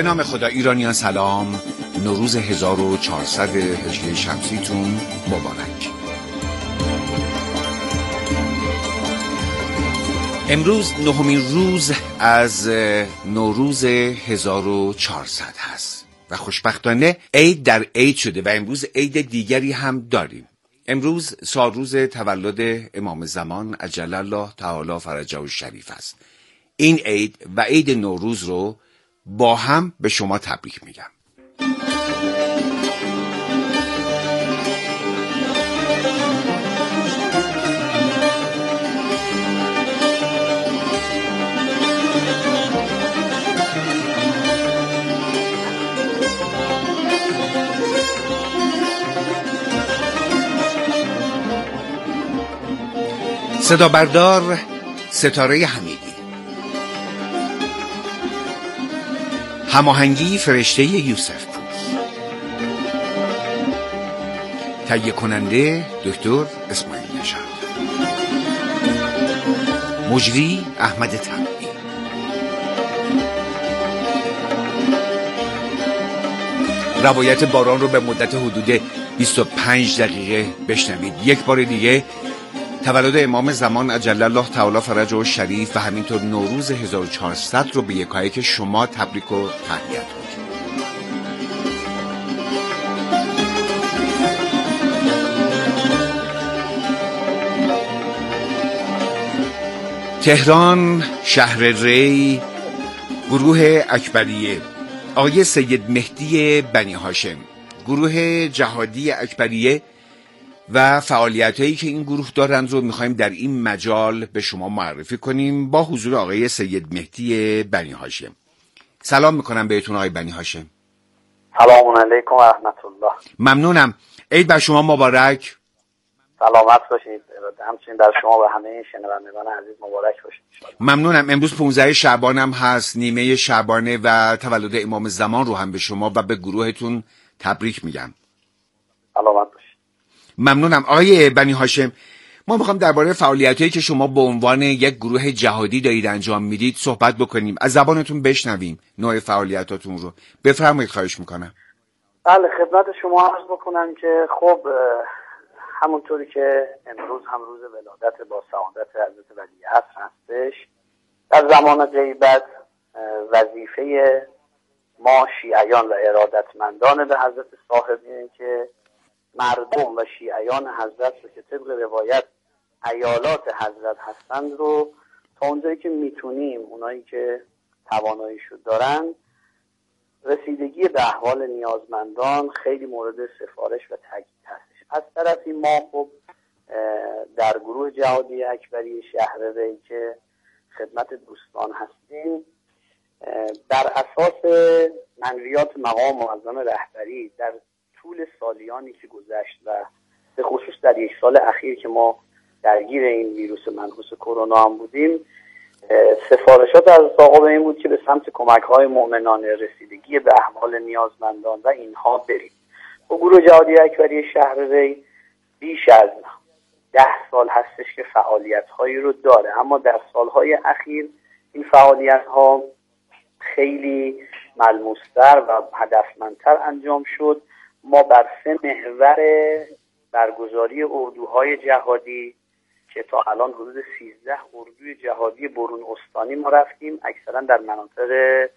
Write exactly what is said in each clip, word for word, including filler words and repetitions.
به نام خدا. ایرانیان سلام، نوروز هزار و چهارصد هجری شمسیتون مبارک. امروز نهمین روز از نوروز هزار و چهارصد هست و خوشبختانه عید در عید شده و امروز عید دیگری هم داریم. امروز سالروز تولد امام زمان عجل الله تعالی فرجه الشریف است. این عید و عید نوروز رو با هم به شما تبریک میگم. صدا بردار ستاره حمیدی، هماهنگی فرشته یوسف پور، تهیه کننده دکتر اسماعیل نژاد، مجری احمد تبعی. روایت باران رو به مدت حدود بیست و پنج دقیقه بشنوید. یک بار دیگه تولد امام زمان عجل الله تعالی فرجه الشریف و همینطور نوروز هزار و چهارصد رو به یکایک شما تبریک و تهنیت میگم. تهران، شهر ری، گروه اکبریه، آقای سید مهدی بنی هاشم، گروه جهادی اکبریه و فعالیتایی که این گروه دارند رو میخوایم در این مجال به شما معرفی کنیم با حضور آقای سید مهدی بنی هاشم. سلام میکنم بهتون آقای بنی هاشم. سلام علیکم و رحمت الله. ممنونم. عید بر شما مبارک. سلامت باشید. همچنین در شما و همه شنوندگان عزیز مبارک باشید. ممنونم. امروز پانزده شعبان هم هست، نیمه شعبانه و تولد امام زمان رو هم به شما و به گروهتون تبریک میگم. سلامت باشید. ممنونم. آقای بنی هاشم، ما میخوام درباره فعالیتایی که شما به عنوان یک گروه جهادی دارید انجام میدید صحبت بکنیم، از زبانتون بشنویم نوع فعالیتاتون رو. بفرمایید، خواهش میکنم. بله، خدمت شما عرض بکنم که خب همونطوری که امروز هم روز ولادت با سعادت حضرت ولیعصر هستش، در زمان غیبت وظیفه ما شیعیان و ارادتمندان به حضرت صاحب اینه که مردم و شیعیان حضرت رو که طبق روایت عیالات حضرت هستند رو تا اونجایی که میتونیم، اونایی که تواناییشو دارن، رسیدگی به احوال نیازمندان خیلی مورد سفارش و تاکید هستش. از طرفی ما خب در گروه جهادی اکبری شهر ری که خدمت دوستان هستیم، بر اساس منویات مقام معظم رهبری در طول سالیانی که گذشت و به خصوص در یک سال اخیر که ما درگیر این ویروس منحوس کرونا هم بودیم، سفارشات از آقا به این بود که به سمت کمک‌های مؤمنانه، رسیدگی به احوال نیازمندان و اینها بریم. و گروه جهادی اکبری شهر ری بیش از ده سال هستش که فعالیت‌هایی رو داره، اما در سالهای اخیر این فعالیت‌ها خیلی ملموس‌تر و هدفمندتر انجام شد. ما بر سه محور برگزاری اردوهای جهادی که تا الان حدود سیزده اردوی جهادی برون استانی ما رفتیم، اکثرا در مناطق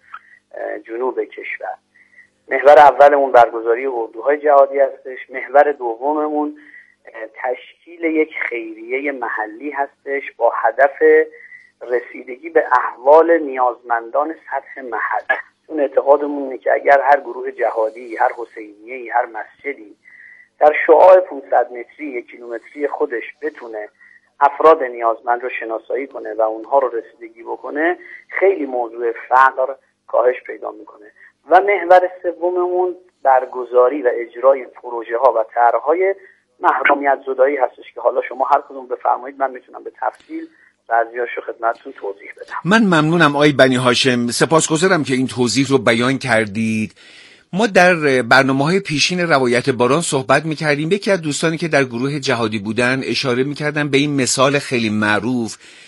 جنوب کشور. محور اولمون برگزاری اردوهای جهادی هستش. محور دوممون تشکیل یک خیریه محلی هستش با هدف رسیدگی به احوال نیازمندان سطح محل. اون اعتقادمون اینه که اگر هر گروه جهادی، هر حسینیه‌ای، هر مسجدی در شعاع پانصد متری، یک کیلومتری خودش بتونه افراد نیازمند رو شناسایی کنه و اونها رو رسیدگی بکنه، خیلی موضوع فقر کاهش پیدا میکنه. و محور سوممون برگزاری و اجرای پروژه ها و طرح‌های محرومیت زدایی هستش که حالا شما هر کدوم بفرمایید، من میتونم به تفصیل بعضیاشو خدمتتون توضیح بدم. من ممنونم آقای بنی هاشم، سپاسگزارم که این توضیح رو بیان کردید. ما در برنامه‌های پیشین روایت باران صحبت می‌کردیم. یکی از دوستانی که در گروه جهادی بودن اشاره می‌کردن به این مثال خیلی معروف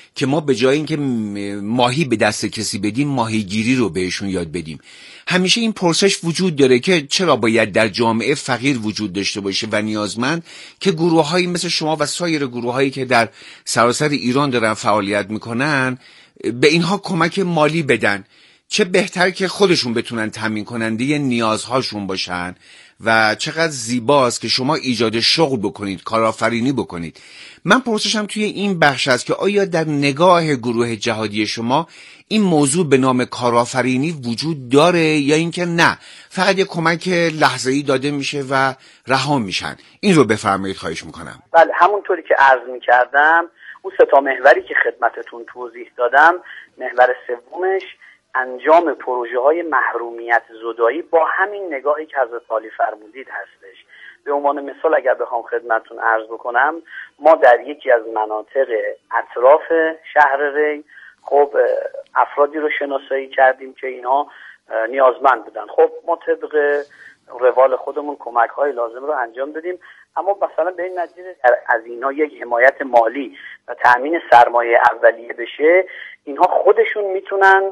که ما به جای اینکه ماهی به دست کسی بدیم ماهیگیری رو بهشون یاد بدیم. همیشه این پرسش وجود داره که چرا باید در جامعه فقیر وجود داشته باشه و نیازمند که گروه‌هایی مثل شما و سایر گروه‌هایی که در سراسر ایران دارن فعالیت میکنن به اینها کمک مالی بدن. چه بهتر که خودشون بتونن تامین کننده نیازهاشون باشن و چقدر زیباست که شما ایجاد شغل بکنید، کارآفرینی بکنید. من پرسشم توی این بخش است که آیا در نگاه گروه جهادی شما این موضوع به نام کارآفرینی وجود داره یا اینکه نه فقط یک کمک لحظه‌ای داده میشه و رها میشن؟ این رو بفرمایید خواهش میکنم. بله، همونطوری که عرض میکردم اون سه تا محوری که خدمتتون توضیح دادم، محور سومش انجام پروژه های محرومیت زدایی با همین نگاهی که حضرت عالی فرمودید هستش. به عنوان مثال اگر بخوام خدمتتون عرض بکنم، ما در یکی از مناطق اطراف شهر ری خب افرادی رو شناسایی کردیم که اینها نیازمند بودن. خب ما طبق روال خودمون کمک های لازم رو انجام دادیم، اما مثلا به این نتیجه از اینها یک حمایت مالی و تأمین سرمایه اولیه بشه، اینها خودشون میتونن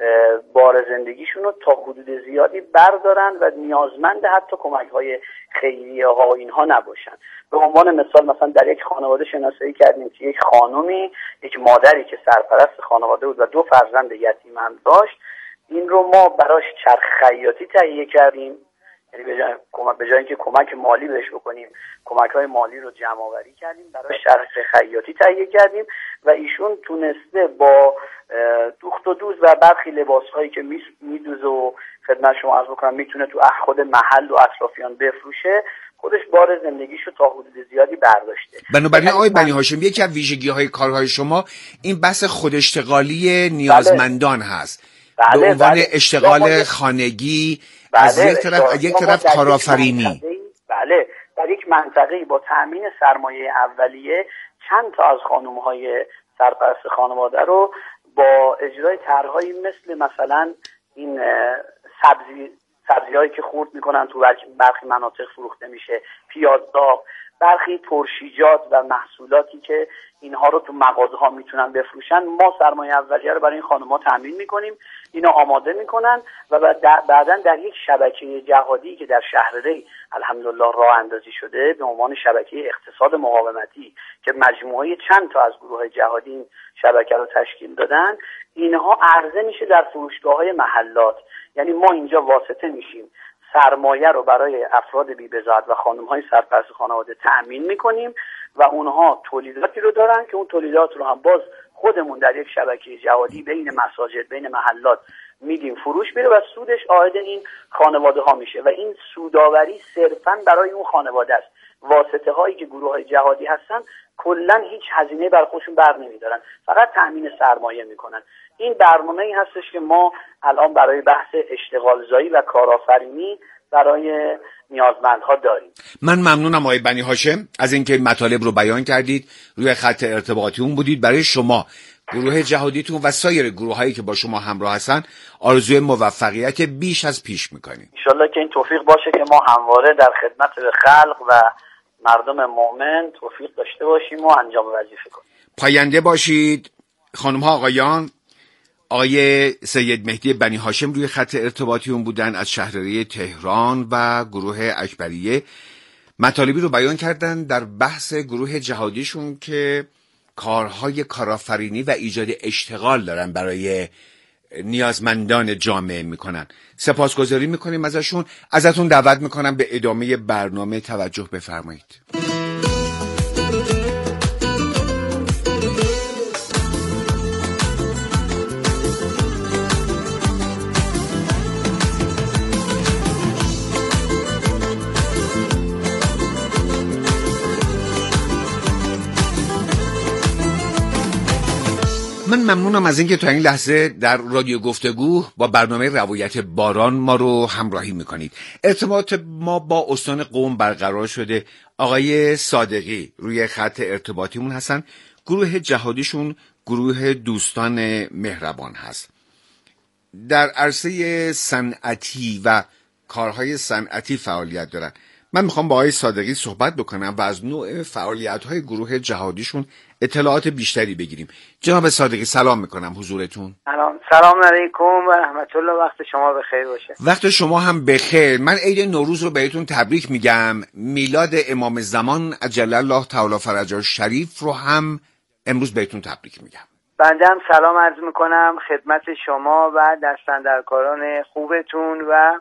بار زندگیشون رو تا حدود زیادی بردارن و نیازمند حتی کمک های خیریه ها اینها نباشن. به عنوان مثال مثلا در یک خانواده شناسایی کردیم که یک خانومی، یک مادری که سرپرست خانواده بود و دو فرزند یتیم هم داشت، این رو ما براش چرخ خیاطی تهیه کردیم. یعنی به جای کمک به جای اینکه کمک مالی بهش بکنیم، کمک های مالی رو جمع آوری کردیم، براش چرخ خیاطی تهیه کردیم و ایشون تونسته با دوخت و دوز و برخی لباس هایی که میدوزه و خدمت شما عرض بکنم میتونه تو خود محل و اطرافیان بفروشه، خودش بار زندگیشو تا حدود زیادی برداشته. بنابراین آقای بنی هاشم یکی از ویژگی های کارهای شما این بحث خوداشتغالی نیازمندان بله. هست. بله، به عنوان بله. اشتغال خانگی بله. از یک طرف از یک طرف کارآفرینی. بله، در یک منطقه‌ای با تأمین سرمایه اولیه چند تا از خانم‌های سرپرست خانواده رو با اجرای طرح‌هایی مثل مثلا این سبزی سبزی‌هایی که خورد می‌کنن تو برخی مناطق فروخته میشه، پیاز داغ، برخی ترشیجات و محصولاتی که اینها رو تو مغازه‌ها میتونن بفروشن، ما سرمایه اولیه رو برای این خانم‌ها تامین می‌کنیم، اینا آماده می‌کنن و بعداً در یک شبکه جهادی که در شهر ری الحمدلله راه اندازی شده به عنوان شبکه اقتصاد مقاومتی که مجموعه چند تا از گروه‌های جهادی این شبکه رو تشکیل دادن، اینها عرضه میشه در فروشگاه‌های محلات. یعنی ما اینجا واسطه میشیم، سرمایه رو برای افراد بی‌بضاعت و خانم‌های سرپرست خانواده تأمین می‌کنیم و اونها تولیداتی رو دارن که اون تولیدات رو هم باز خودمون در یک شبکه جهادی بین مساجد، بین محلات میدیم فروش میره و سودش عائد این خانواده ها میشه و این سوداوری صرفاً برای اون خانواده است. واسطه هایی که گروه های جهادی هستن کلا هیچ هزینه بر خودشون بر نمیدارن، فقط تامین سرمایه میکنن. این برنامه‌ای هستش که ما الان برای بحث اشتغال زایی و کارآفرینی برای نیازمندها داریم. من ممنونم آقای بنی هاشم از اینکه مطالب رو بیان کردید، روی خط ارتباطی اون بودید. برای شما، گروه جهادیتون و سایر گروه‌هایی که با شما همراه هستن آرزوی موفقیت بیش از پیش می‌کنیم. ان شاءالله که این توفیق باشه که ما همواره در خدمت به خلق و مردم مؤمن توفیق داشته باشیم و انجام وظیفه کنیم. پاینده باشید خانم‌ها آقایان. آقای سید مهدی بنی هاشم روی خط ارتباطی اون بودن از شهرری تهران و گروه اکبریه، مطالبی رو بیان کردن در بحث گروه جهادیشون که کارهای کارآفرینی و ایجاد اشتغال دارن برای نیازمندان جامعه میکنن. سپاسگزاری میکنیم ازشون. ازتون دعوت میکنم به ادامه برنامه توجه بفرمایید. من ممنونم از اینکه تا این لحظه در رادیو گفتگو با برنامه روایت باران ما رو همراهی میکنید. ارتباط ما با استان قم برقرار شده. آقای صادقی روی خط ارتباطیمون هستن. گروه جهادیشون گروه دوستان مهربان هست. در عرصه صنعتی و کارهای صنعتی فعالیت دارن. من میخوام با آقای صادقی صحبت بکنم و از نوع فعالیت‌های گروه جهادیشون اطلاعات بیشتری بگیریم. جناب صادقی سلام میکنم حضورتون. سلام سلام علیکم و رحمت الله. وقت شما بخیر باشه. وقت شما هم بخیر. من عید نوروز رو بهتون تبریک میگم. میلاد امام زمان عجل الله تعالی فرجه شریف رو هم امروز بهتون تبریک میگم. بنده هم سلام عرض میکنم خدمت شما و دستاندرکاران خوبتون و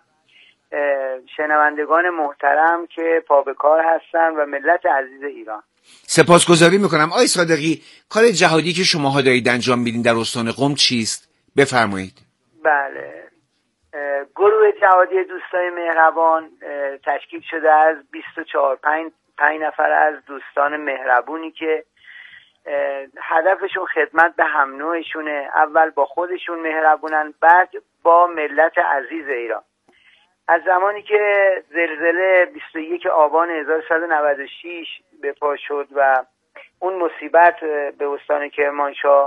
شنوندگان محترم که پا به کار هستن و ملت عزیز ایران. سپاسگزاری میکنم. آقای صادقی، کار جهادی که شماها دارید انجام میدین در استان قم چیست؟ بفرمایید. بله، گروه جهادی دوستان مهربان تشکیل شده از بیست و چهار پنج نفر از دوستان مهربونی که هدفشون خدمت به هم نوعشونه. اول با خودشون مهربونن، بعد با ملت عزیز ایران. از زمانی که زلزله بیست و یک آبان هزار و صد و نود و شش به پا شد و اون مصیبت به استان کرمانشاه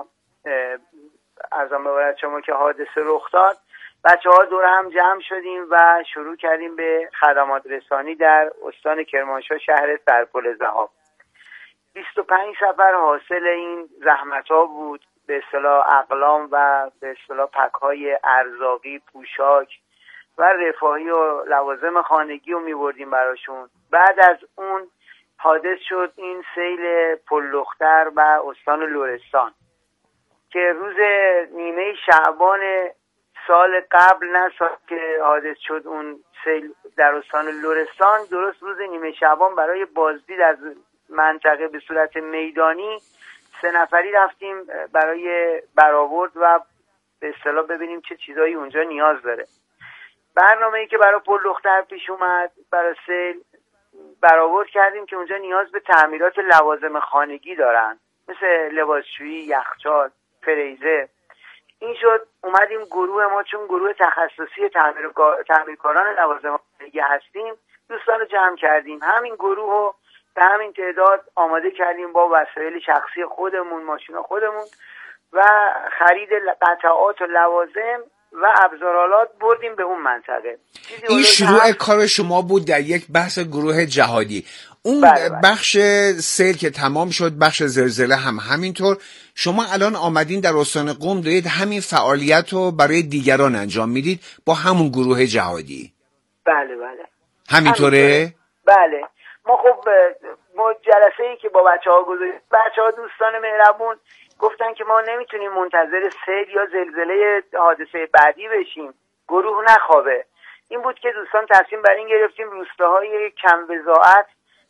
ارزم ببارد شما که حادثه رخ داد، بچه ها دور هم جمع شدیم و شروع کردیم به خدمات رسانی در استان کرمانشاه شهر سرپل ذهاب. بیست و پنج سفر حاصل این زحمت ها بود، به اصطلاح اقلام و به اصطلاح پک های ارزاقی، پوشاک و رفاهی و لوازم خانگی رو میبردیم براشون. بعد از اون حادث شد این سیل پلختر و استان لرستان که روز نیمه شعبان سال قبل، نه سال که حادث شد اون سیل در استان لرستان، درست روز نیمه شعبان برای بازدید از منطقه به صورت میدانی سه نفری رفتیم برای برآورد و به اصطلاح ببینیم چه چیزایی اونجا نیاز داره. برنامه‌ای که برای پلختر پیش اومد برای سیل برآورد کردیم که اونجا نیاز به تعمیرات لوازم خانگی دارن، مثل لباسشویی، یخچال، فریزر. این شد اومدیم گروه ما، چون گروه تخصصی تعمیر تعمیرکاران لوازم خانگی هستیم، دوستان رو جمع کردیم. همین گروه رو به همین تعداد آماده کردیم با وسایل شخصی خودمون، ماشینا خودمون و خرید قطعات و لوازم و ابزارالات بردیم به اون منطقه. این شروع کار شما بود در یک بحث گروه جهادی. اون بله بله. بخش سیل که تمام شد، بخش زلزله هم همینطور. شما الان آمدین در استان قم دارید همین فعالیت رو برای دیگران انجام میدید با همون گروه جهادی. بله بله همینطوره؟ همینطوره. بله ما خب ما جلسه ای که با بچه ها گذاشتیم، بچه ها دوستان مهربون گفتن که ما نمیتونیم منتظر سیل یا زلزله حادثه بعدی بشیم، گروه نخوابه. این بود که دوستان تصمیم بر این گرفتیم روستاهای کم وضاعت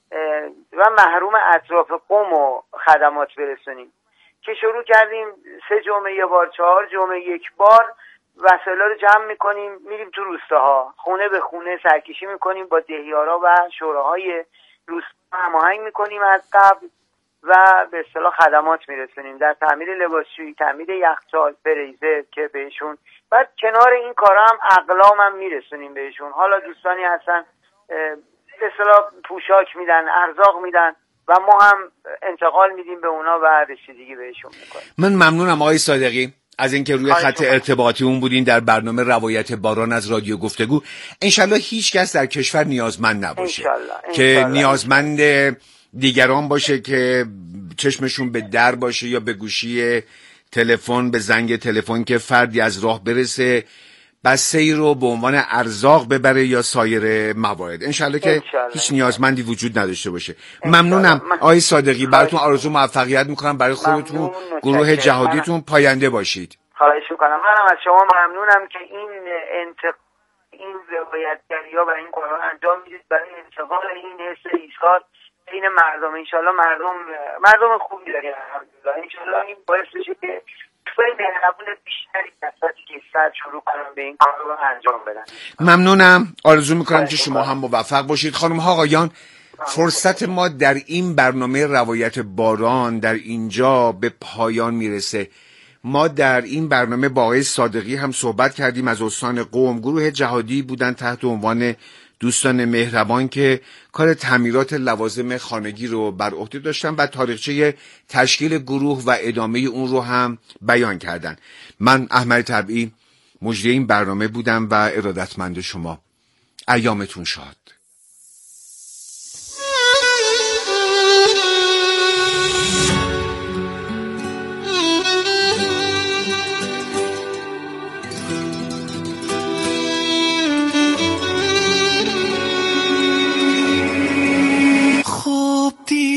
و محروم اطراف قم و خدمات برسونیم که شروع کردیم سه جمعه یه بار، چهار جمعه یک بار وسایل رو جمع میکنیم، میریم تو روستاها خونه به خونه سرکشی میکنیم، با دهیارا و شوراهای روستا هماهنگ میکنیم از قبل و به اصطلاح خدمات میرسونیم در تعمیر لباسشویی، تعمیر یخچال، فریزر که بهشون. بعد کنار این کارا هم اقلام هم میرسونیم بهشون. حالا دوستانی هستن به اصطلاح پوشاک میدن، ارزاق میدن و ما هم انتقال میدیم به اونا و رسیدگی بهشون میکنیم. من ممنونم آقای صادقی از اینکه روی خط ارتباطی اون بودین در برنامه روایت باران از رادیو گفتگو. انشالله هیچ کس در کشور نیازمند نباشه انشالله. که انشالله. نیازمند دیگران باشه که چشمشون به در باشه یا به گوشی تلفن، به زنگ تلفن که فردی از راه برسه بسته رو به عنوان ارزاق ببره یا سایر موارد. انشالله که انشالله. هیچ نیازمندی وجود نداشته باشه. ممنونم آقای صادقی، براتون آرزو موفقیت میکنم، برای خودتون، گروه جهادیتون پاینده باشید. خواهش میکنم. منم از شما ممنونم که این انتق... این روایتگری‌ها و این کارها انجام میدید برای انتقال این حس ایثار بین مردم. انشالله مردم مردم خوبی داریم الحمدلله. انشالله این باعث بشه که توی مهربون بیشتری کساتی که سر شروع کنن به این کار رو انجام بدن. ممنونم. آرزو میکنم که شما هم موفق باشید. خانم ها آقایان، فرصت ما در این برنامه روایت باران در اینجا به پایان میرسه. ما در این برنامه با آقای صادقی هم صحبت کردیم از استان قم. گروه جهادی بودن تحت عنوان دوستان مهربان که کار تعمیرات لوازم خانگی رو بر عهده داشتن و تاریخچه تشکیل گروه و ادامه اون رو هم بیان کردن. من احمد طبعی مجری این برنامه بودم و ارادتمند شما. ایامتون شاد.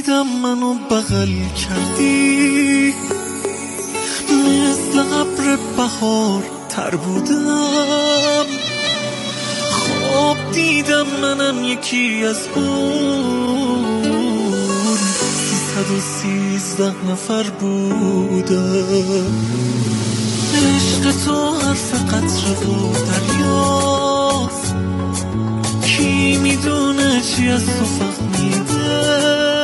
دیدم منو بغل کردی، مثل ابر بهار تر بودم. خواب دیدم منم یکی از اون سیصد و سیزده نفر بودم. عشق تو حرف قطره و دریاست، کی میدونه چی از تو فهمیده.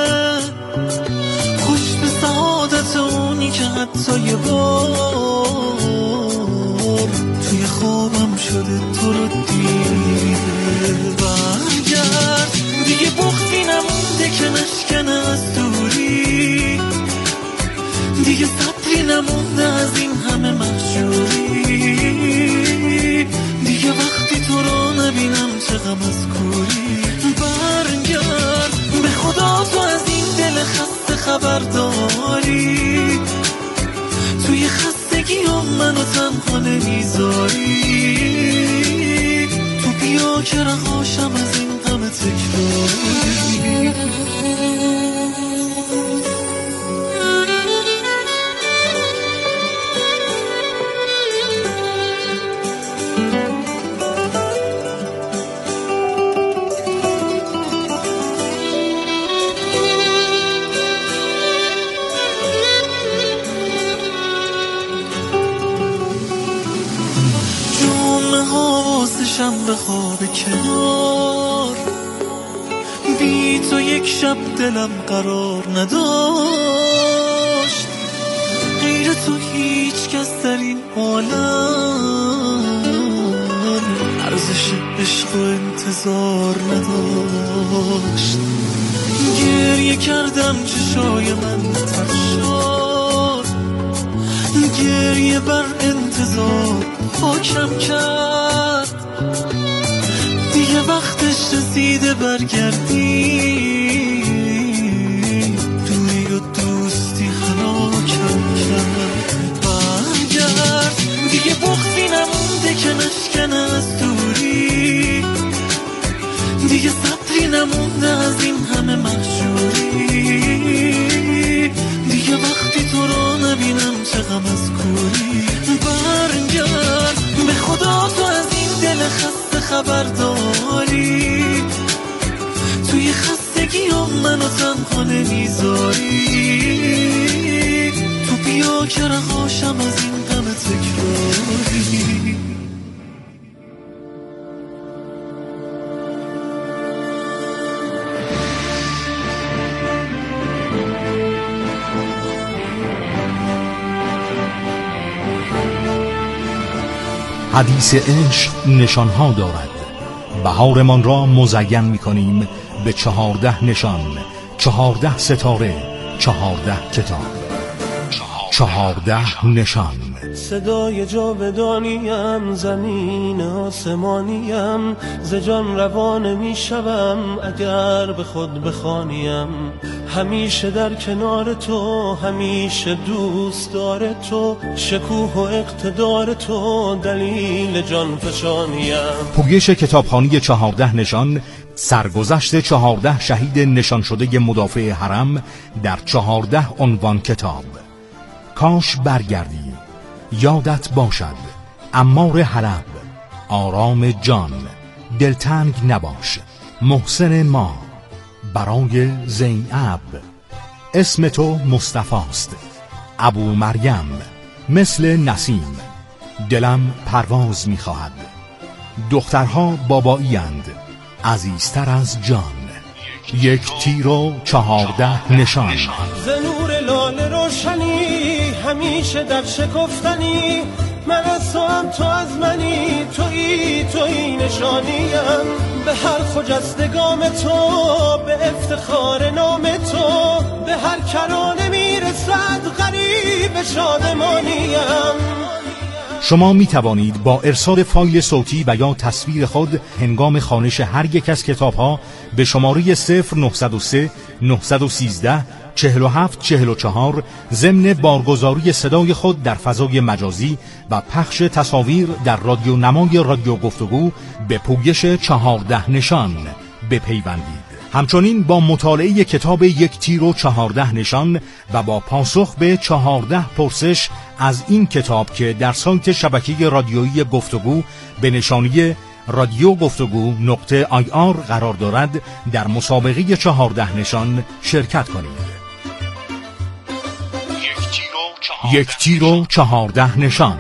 خوش به سعادت اونی که حتی یه بار توی خوابم شده تو رو دیده. برگرد دیگه بختی نمونده که نشکنه از دوری، دیگه صبری نمونده از این همه محجوری، دیگه وقتی تو رو نبینم چه غم از کوری. برگرد به خدا تو از این دل خسته خبر داری، توی خستگی هم منو تنها نمیذاری. تو بیا که رهاشم از این غم تکراری. شم به خواب کنار، بی تو یک شب دلم قرار نداشت. غیر تو هیچ کس در این عالم ارزش عشق و انتظار نداشت. گریه کردم چشای من تر شد، گریه بر انتظار حاکم کرد. دیگه وقتش رسیده برگردی، دوری و دوستی هلاکم کرد. برگرد دیگه بختی نمونده که نشکنه از دوری، دیگه صبری نمونده از این همه محجوری، دیگه وقتی تو رو نبینم چه غم از کوری. برگرد به خدا تو از این دل خسته خبر داری، توی خستگی هم منو تنها نمیذاری. تو بیا که رهاشم از این غم تکراری. حدیث عشق نشانها دارد. بهارمان را مزین می‌کنیم به چهارده نشان، چهارده ستاره، چهارده کتاب، چهارده نشان. صدای جاودانیم، زمین آسمانیم، ز جان روان میشوم اگر به خود بخوانیم. همیشه در کنار تو، همیشه دوست دار تو، شکوه و اقتدار تو دلیل جان فشانیم. پویش کتابخوانی چهارده نشان، سرگذشت چهارده شهید نشان شده مدافع حرم در چهارده عنوان کتاب. کاش برگردی، یادت باشد، عمار حلب، آرام جان، دلتنگ نباش، محسن ما، برای زینب، اسم تو مصطفاست، ابو مریم، مثل نسیم، دلم پرواز می‌خواهد، دخترها بابایی اند، عزیزتر از جان، یک تیر و چهارده نشان. ز نور لاله روشنی، همیشه در شکفتنی، من از تو هم تو از منی، تویی تویی نشانیم. به هر خجسته گام تو، به افتخار نام تو، به هر کرانه میرسد غریب شادمانیم. شما می توانید با ارسال فایل صوتی و یا تصویر خود هنگام خوانش هر یک از کتاب‌ها به شماره صفر نه صفر سه نه یک سه چهل و هفت چهل و چهار ضمن بارگزاری صدای خود در فضای مجازی و پخش تصاویر در رادیو نمای رادیو گفتگو به پویش چهارده نشان بپیوندید. همچنین با مطالعه کتاب یک تیر و چهارده نشان و با پاسخ به چهارده پرسش از این کتاب که در سایت شبکه رادیویی گفتگو به نشانی رادیو گفتگو نقطه آی آر قرار دارد، در مسابقه چهارده نشان شرکت کنید. یک تیر و چهارده نشان.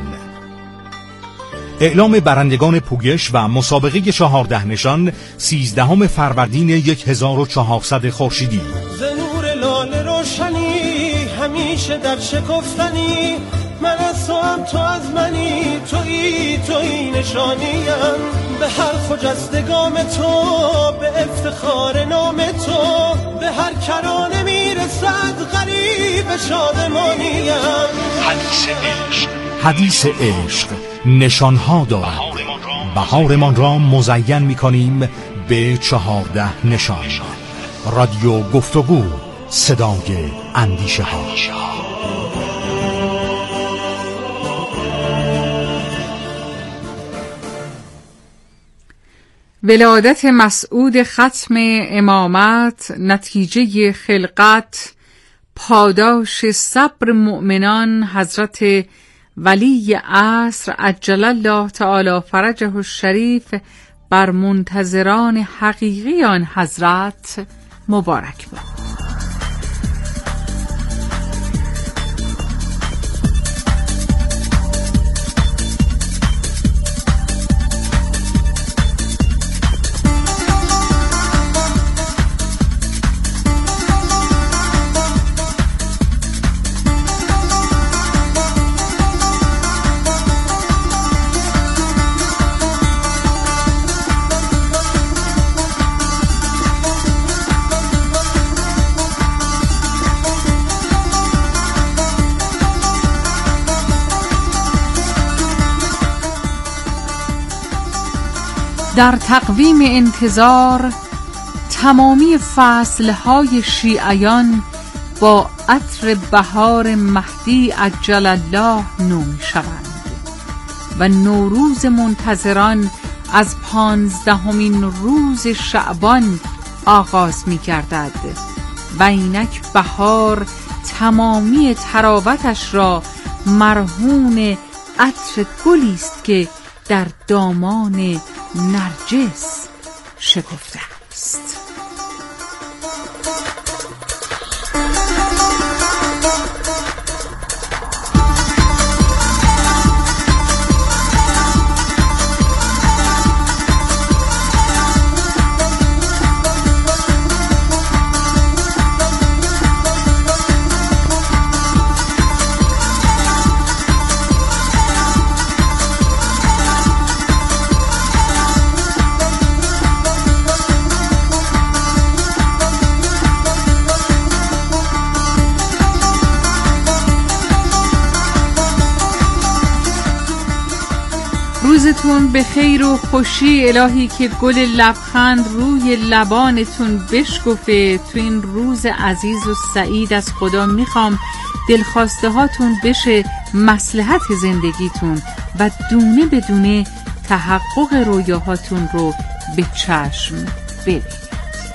اعلام برندگان پوگش و مسابقه چهارده نشان سیزدهم فروردین هزار و چهارصد خورشیدی. ز نور لاله روشنی همیشه در شکفتنی، من از تو هم تو از منی، تویی تویی نشانیم، به هر خجسته گام تو، به افتخار نام تو، به هر کرانه میرسد غریب شادمانیم. حدیث عشق حدیث عشق نشانها دارد، بهارمان را مزین می‌کنیم به چهارده نشان. رادیو گفتگو، صدای اندیشه ها. ولادت مسعود ختم امامت، نتیجه خلقت، پاداش صبر مؤمنان، حضرت ولی عصر عجل الله تعالی فرجه الشریف، بر منتظران حقیقی آن حضرت مبارک باد. در تقویم انتظار تمامی فصلهای شیعیان با عطر بهار مهدی عجل الله نو می شوند و نوروز منتظران از پانزدهمین روز شعبان آغاز می گردد و اینک بهار تمامی تراوتش را مرهون عطر گلی است که در دامان نرجس شکفته است. روزتون به خیر و خوشی، الهی که گل لبخند روی لبانتون بشکفه. تو این روز عزیز و سعید از خدا میخوام دلخواسته هاتون بشه مصلحت زندگیتون و دونه به دونه تحقق رویاهاتون رو به چشم ببینید.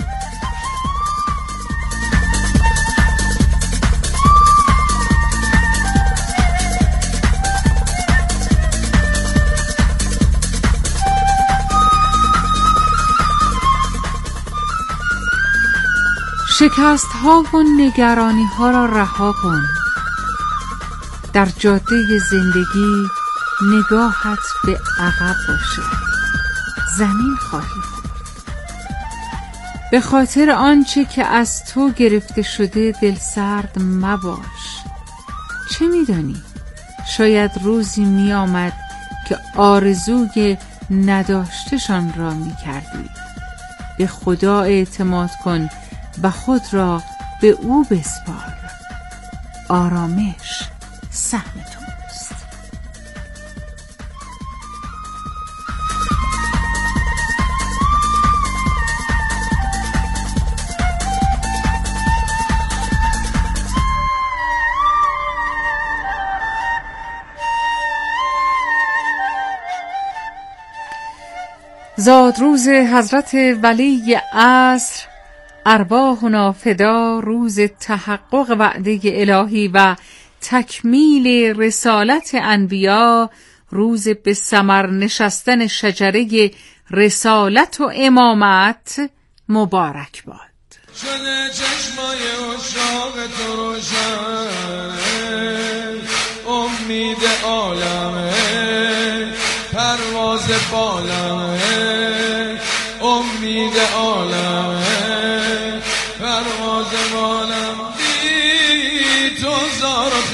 شکست ها و نگرانی ها را رها کن. در جاده زندگی نگاهت به عقب باشه. زمین خواهی خورد. به خاطر آنچه که از تو گرفته شده دل سرد مباش. چه میدانی؟ شاید روزی می آمد که آرزوی نداشتشان را می کردی. به خدا اعتماد کن و خود را به او بسپار. آرامش سهم توست. زادروز حضرت ولی عصر ارواحنا فدا روز تحقق وعده الهی و تکمیل رسالت انبیا، روز به ثمر نشستن شجره رسالت و امامت مبارک باد. شده چشمای اشاق تو روشن، امید عالمه، پرواز بالمه، امید عالمه، پرواز بالم. بی تو زار و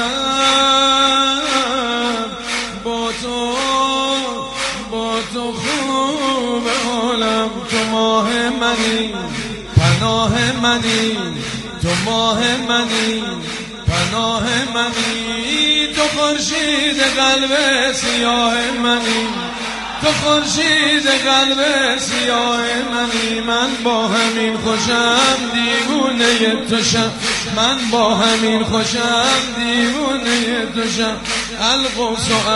خستم، با تو با تو خوب حالم. تو ماه منی، پناه منی، تو ماه منی، پناه منی. تو خورشید قلب سیاه منی، تو خورشید قلب سیاه منی. من با همین خوشم دیوونه توشم، من با همین خوشم دیوونه توشم. القدس و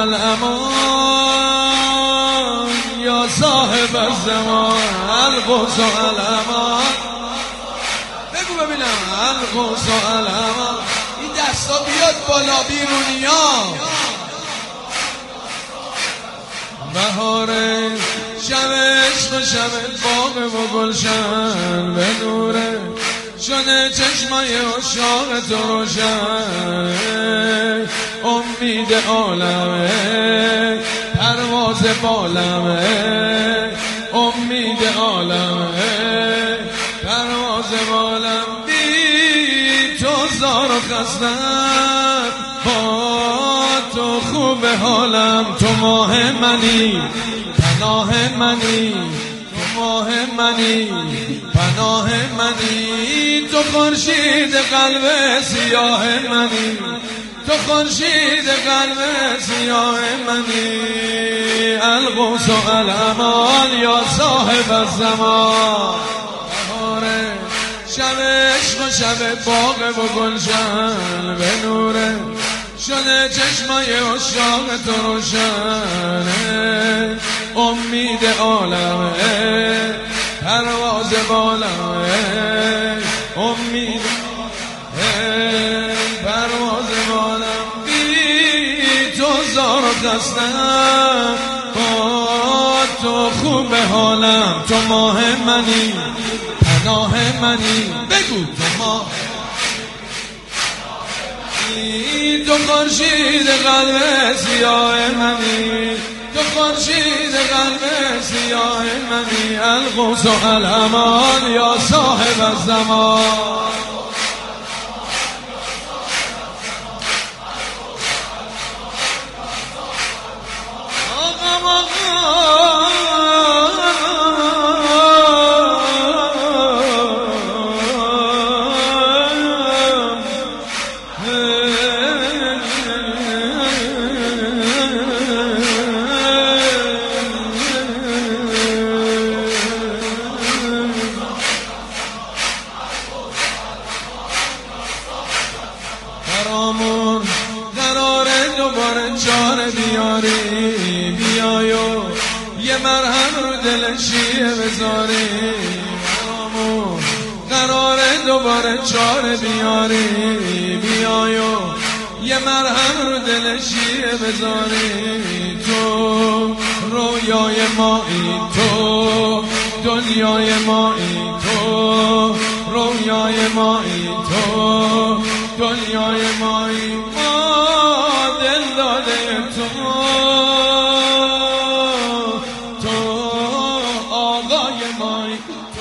الامان یا صاحب الزمان، القدس و الامان. بگو ببینم القدس و الامان. این دستا بیاد بالا بیرونیا. بهاره شب عشق و شب باغ و گلشن، به نوره شده چشمای اشاق تو روشن. امید عالمه، پرواز بالمه، امید عالمه، پرواز بالم. بی تو زار و خستم، با تو خوب حالم. تو ماه منی، پناه منی، تو ماه منی، پناه منی. تو خورشید قلب سیاه منی، تو خورشید قلب سیاه منی. القدس و الامان یا صاحب الزمان. بهاره شب عشق و شب باغ و گلشن، به نوره شده چشمای اشاق تو روشنه. امید عالمه، پرواز بالمه، امید پرواز بالم. بی تو زار و خستم، با تو خوب حالم. تو ماه منی، پناه منی. بگو تو ماه، تو خورشید قلب سیاه منی، تو خورشید قلب سیاه منی. القدس و الامان یا صاحب الزمان. برامون قراره دوباره چاره بیاری، بیایو یه مرهم رو دل شیعه بذاری. برامون قراره دوباره چاره بیاری، بیایو یه مرهم رو دل شیعه بذاری. تو رویای مایی، تو دنیای مایی، تو رویای مایی، تو دنیای مایی. ما دل داده تو، تو آقای مایی.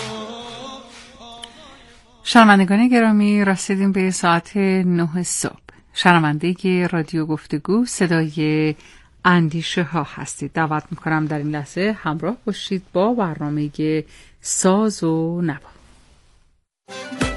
شنوندگان گرامی، رسیدیم به ساعت نه صبح. شنونده رادیو گفتگو صدای اندیشه ها هستید. دعوت میکنم در این لحظه همراه باشید با برنامه ساز و نوا.